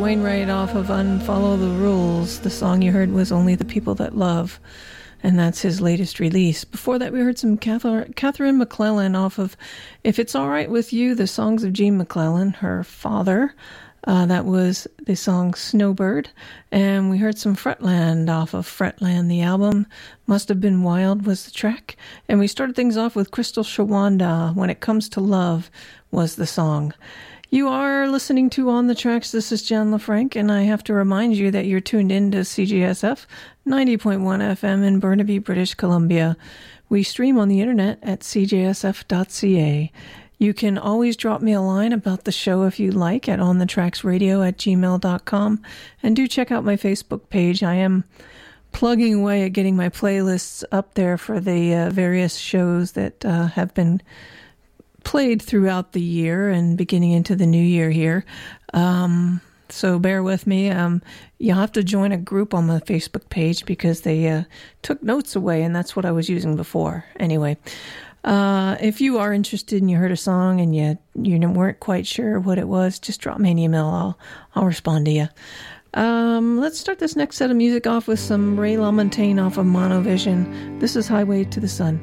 Wainwright off of Unfollow the Rules. The song you heard was Only the People That Love, and that's his latest release. Before that, we heard some Catherine McClellan off of If It's All Right With You, the songs of Gene McClellan, her father. That was the song Snowbird. And we heard some Fretland off of Fretland, the album. Must Have Been Wild was the track. And we started things off with Crystal Shawanda, When It Comes to Love was the song. You are listening to On the Tracks. This is Jan LaFranc, and I have to remind you that you're tuned in to CJSF 90.1 FM in Burnaby, British Columbia. We stream on the internet at cjsf.ca. You can always drop me a line about the show if you like at onthetracksradio@gmail.com. And do check out my Facebook page. I am plugging away at getting my playlists up there for the various shows that have been played throughout the year and beginning into the new year here. So bear with me. You'll have to join a group on my Facebook page because they took notes away, and that's what I was using before. Anyway, if you are interested and you heard a song and you weren't quite sure what it was, just drop me an email. I'll respond to you. Let's start this next set of music off with some Ray LaMontagne off of Monovision. This is Highway to the Sun.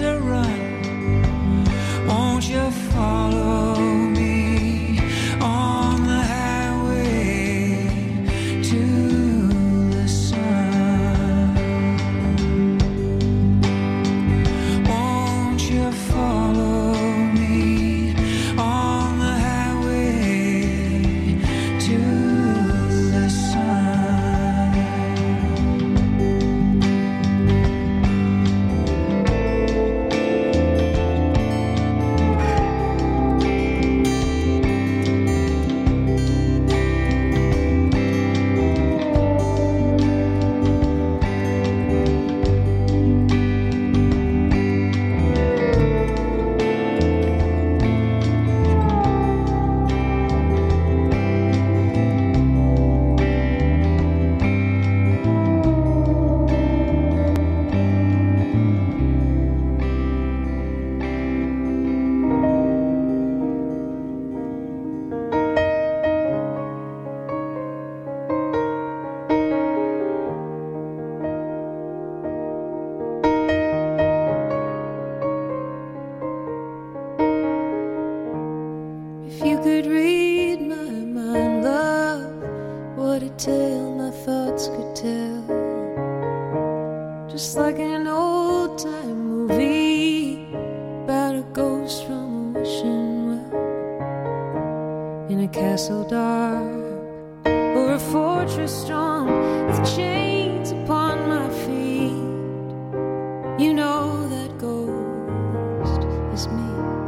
to run. Won't you follow me on the highway to the sun? Won't you follow me on the highway to the sun? If you could read my mind, love, what a tale my thoughts could tell. Just like an old-time movie about a ghost from a wishing well, in a castle dark or a fortress strong with chains upon my feet. You know that ghost is me.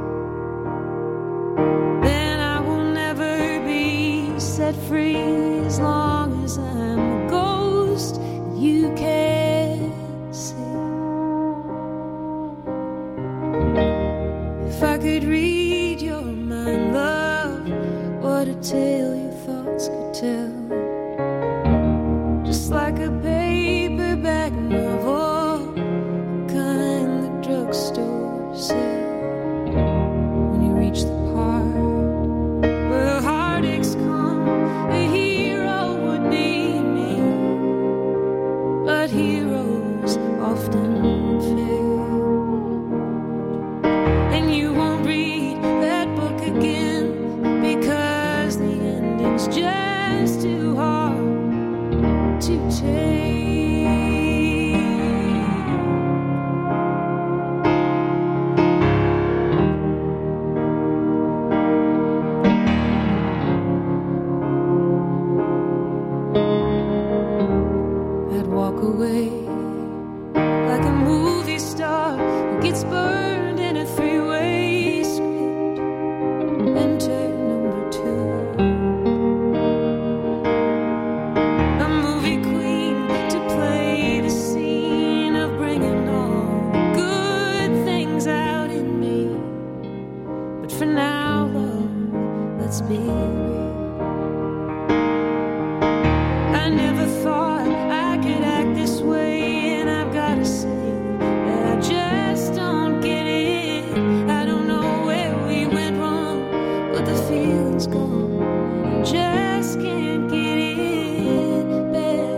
Set free as long as I'm a ghost you can't see. If I could read your mind, love, what a tale your thoughts could tell. Just like a paperback novel, the kind the drugstore sells. When you reach the part where the heartaches come, a hero would be me, but heroes often fail. And you won't read that book again because the ending's just too hard to take. Walk away like a movie star who gets burned in a three-way script. Enter number 2, a movie queen to play the scene of bringing all the good things out in me. But for now, love, let's be real. I never thought I could act this way, and I've gotta say that I just don't get it. I don't know where we went wrong, but the feeling's gone, and I just can't get it back.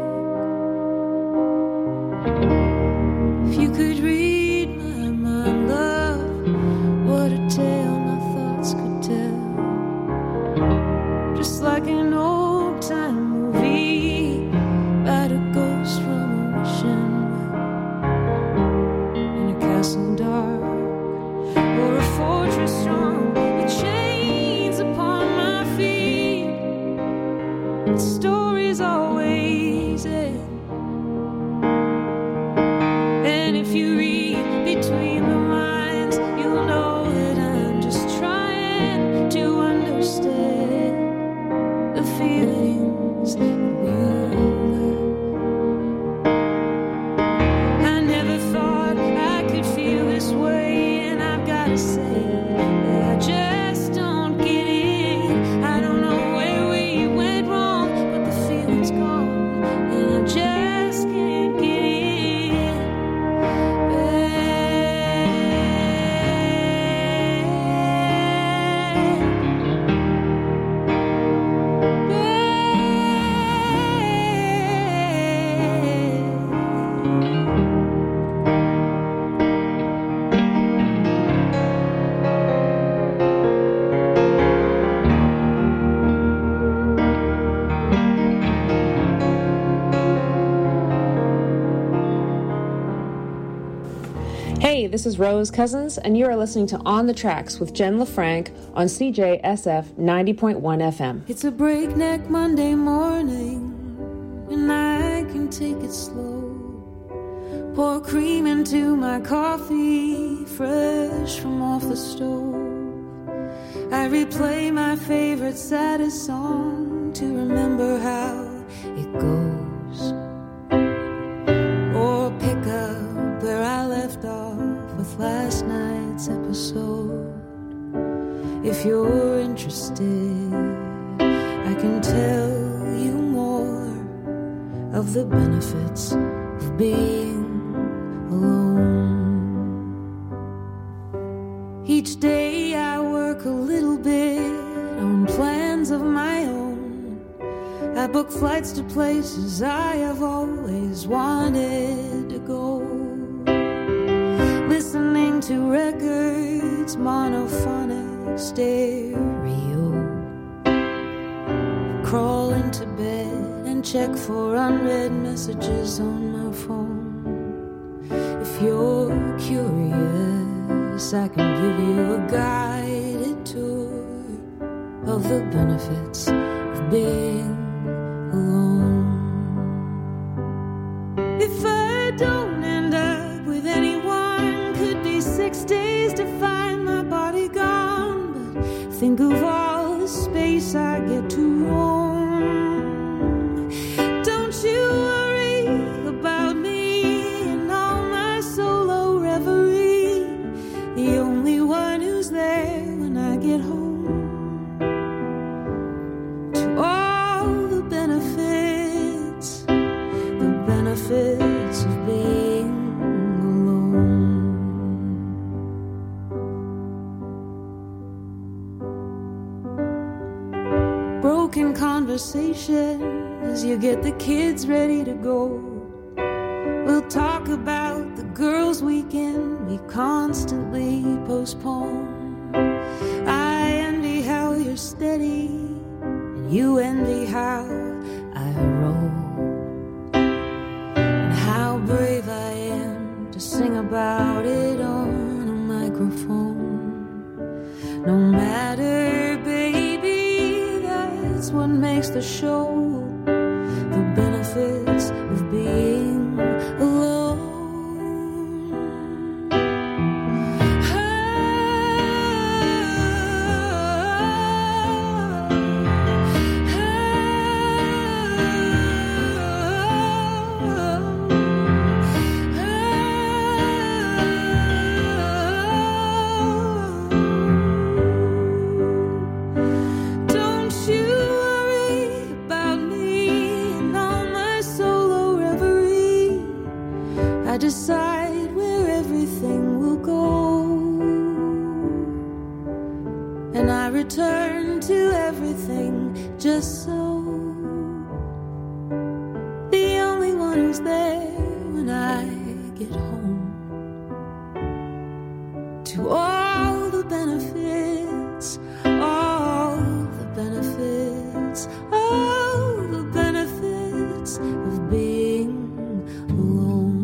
If you could read my mind, love, what a tale my thoughts could tell. Just like an old-time movie about a ghost from a wishing well, in a castle dark or a fortress strong with chains upon my feet. The story's always end. And if you read between the lines, you'll know that I'm just trying to understand the feelings that we love. I never thought I could feel this way, and I've gotta say that I just don't get it. I don't know where we went wrong, but the feeling's gone, and I just can't get it back. Hey, this is Rose Cousins, and you are listening to On the Tracks with Jen LaFranc on CJSF 90.1 FM. It's a breakneck Monday morning, and I can take it slow. Pour cream into my coffee, fresh from off the stove. I replay my favorite saddest song to remember how it goes. Or pick up where I left off with last night's episode. If you're interested, I can tell you more of the benefits of being alone. Each day I work a little bit on plans of my own. I book flights to places I have always wanted to go. Listening to records, monophonic stereo. Crawl into bed and check for unread messages on my phone. If you're curious, I can give you a guided tour of the benefits of being alone. If I don't end up with anyone, could be 6 days to find my body gone. But think of all the space I get to roam. Don't you worry about me and all my solo reverie. The only one who's there when I get home. To all the benefits of being alone. Broken conversation as you get the kids ready to go. We'll talk about the girls' weekend we constantly postpone. I envy how you're steady, and you envy how I roll. And how brave I am to sing about it on a microphone. No matter, baby, that's what makes the show. The benefits of being alone. I decide where everything will go, and I return to everything just so. The only one who's there when I get home. To all the benefits, all the benefits, all the benefits of being alone.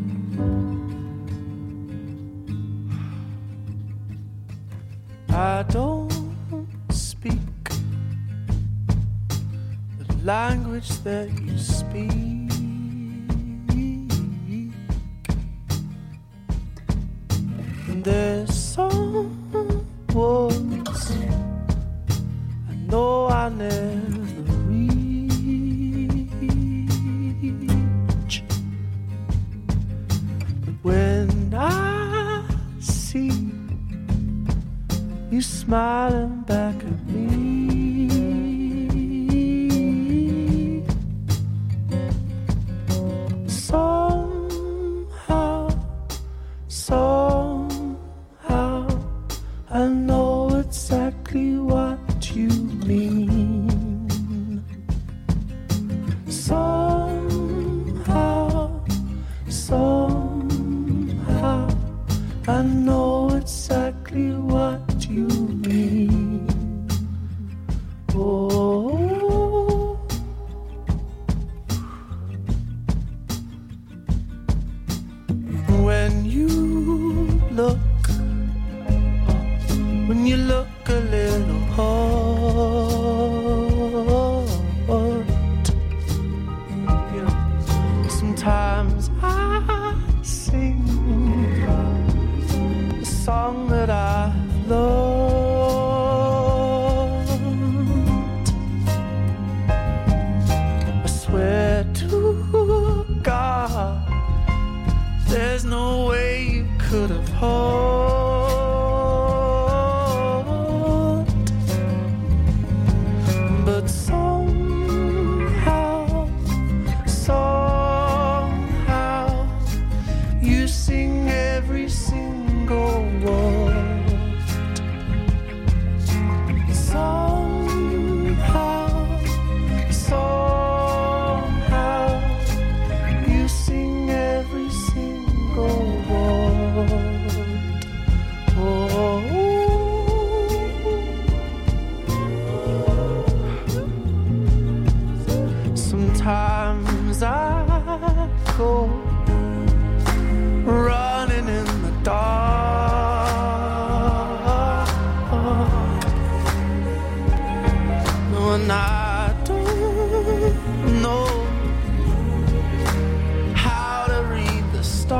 I don't speak the language that you speak. And there's some words I know I never reach. But when I see you smiling back at me, somehow I know exactly what you mean. Somehow I know exactly what you mean. Oh, when you look, when you look a little hard, yeah. Sometimes I sing a song that I loved. I swear to God, there's no way you could have hoped, but somehow you sing every single word. Somehow you sing every single word. Oh, sometimes I go running in the dark, when I don't know how to read the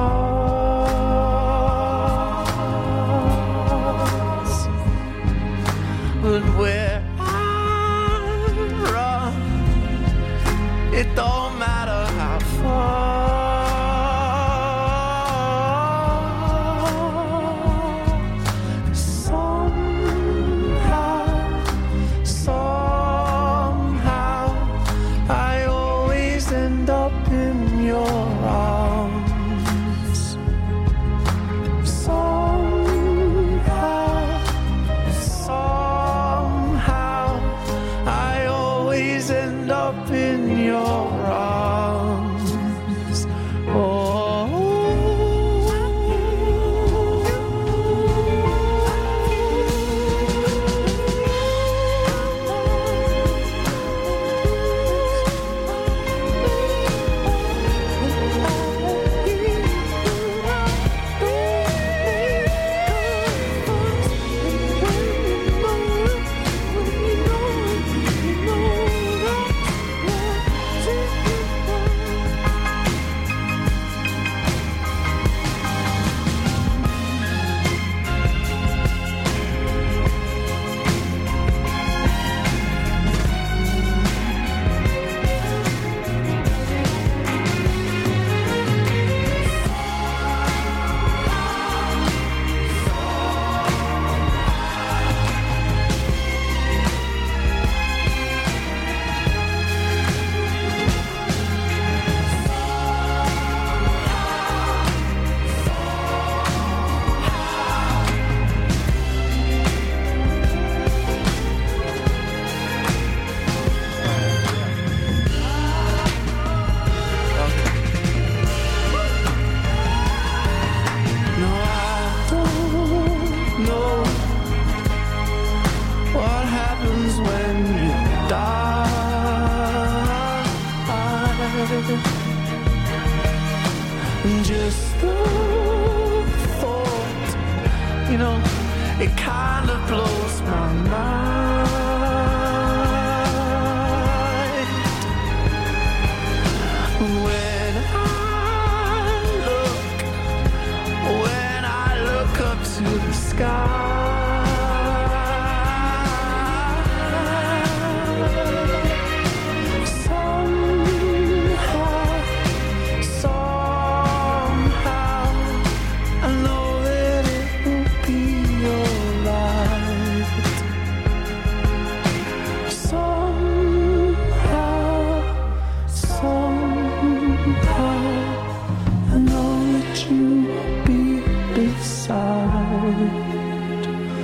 stars, but where I run, it don't matter how far. Somehow I always end up in your arms. Somehow I always end up in your arms. Oh, no, I don't know what happens when you die. Just the thought, you know, it kind of blows my mind. When I look up to the sky, somehow I know that it will be alright. Somehow I know that you will be beside.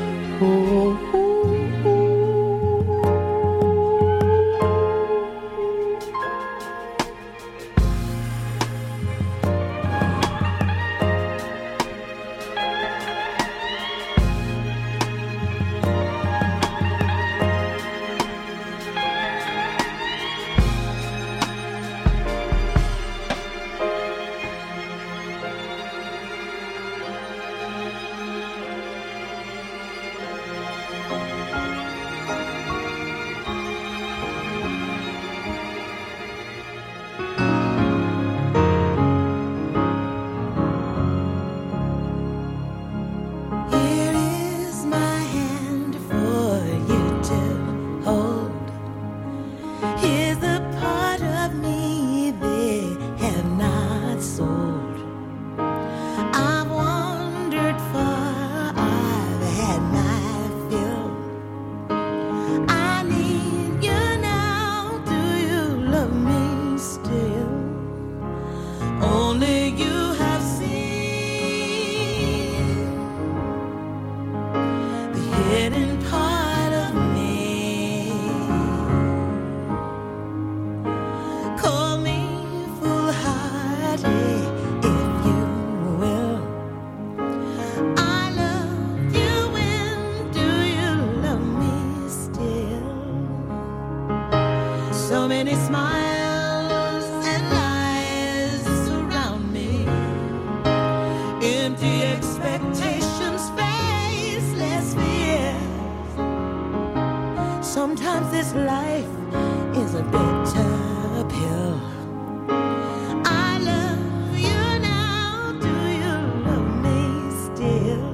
empty expectations, faceless fears. Sometimes this life is a bitter pill. I love you now, do you love me still?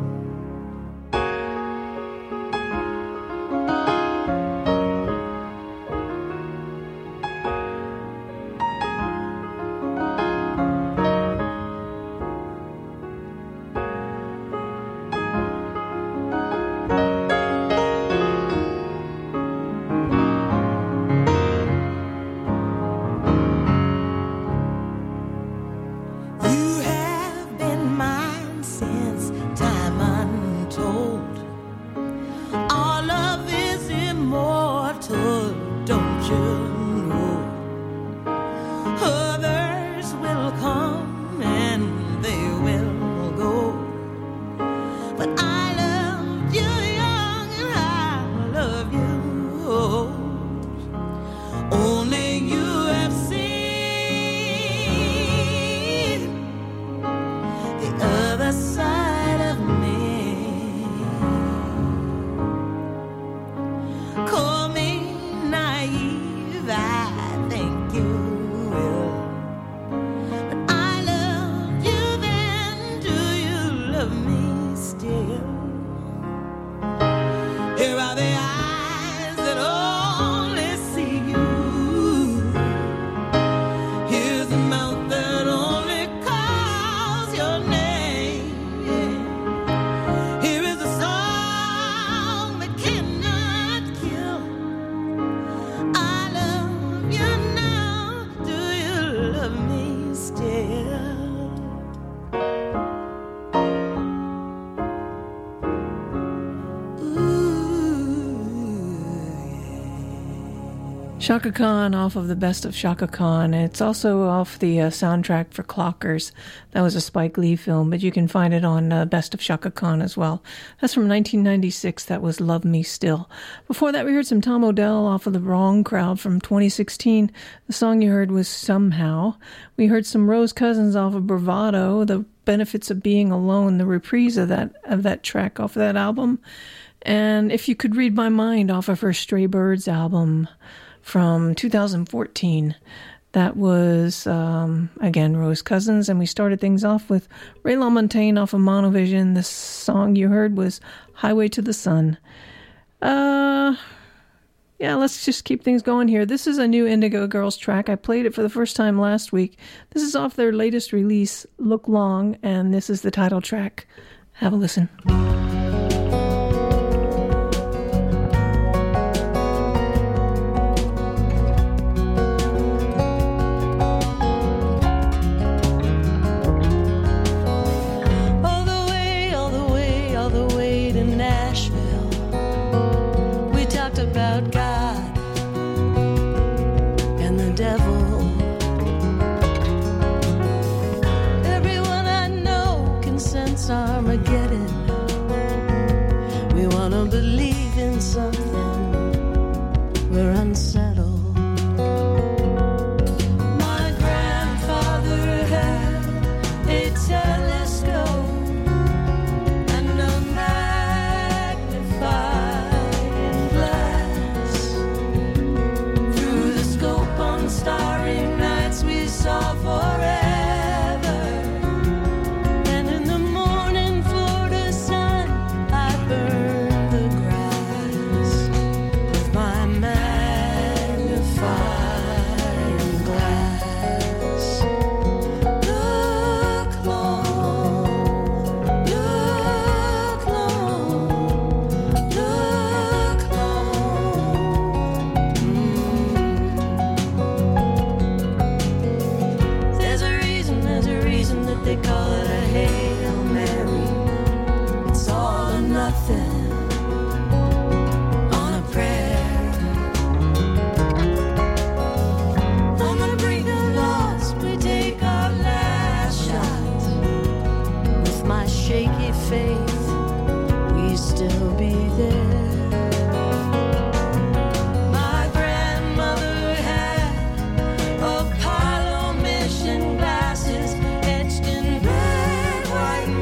Chaka Khan off of the Best of Chaka Khan. It's also off the soundtrack for Clockers. That was a Spike Lee film, but you can find it on Best of Chaka Khan as well. That's from 1996. That was Love Me Still. Before that, we heard some Tom Odell off of The Wrong Crowd from 2016. The song you heard was Somehow. We heard some Rose Cousins off of Bravado, The Benefits of Being Alone, the reprise of that track off of that album. And If You Could Read My Mind off of her Stray Birds album from 2014. That was, again, Rose Cousins. And we started things off with Ray LaMontagne off of Monovision. The song you heard was Highway to the Sun. Yeah, let's just keep things going here. This is a new Indigo Girls track. I played it for the first time last week. This is off their latest release, Look Long, and this is the title track. Have a listen. About God and the devil. Everyone I know can sense Armageddon. We want to believe in something. We're unsettled. My grandfather had a telescope and a magnifier. Starry nights we saw forever, and in the morning Florida sun I burned the grass with my magnifying glass. Look long, look long, look long. They call it a Hail Mary. It's all or nothing on a prayer. On the brink of loss, we take our last shot. With my shaky faith, we still be there.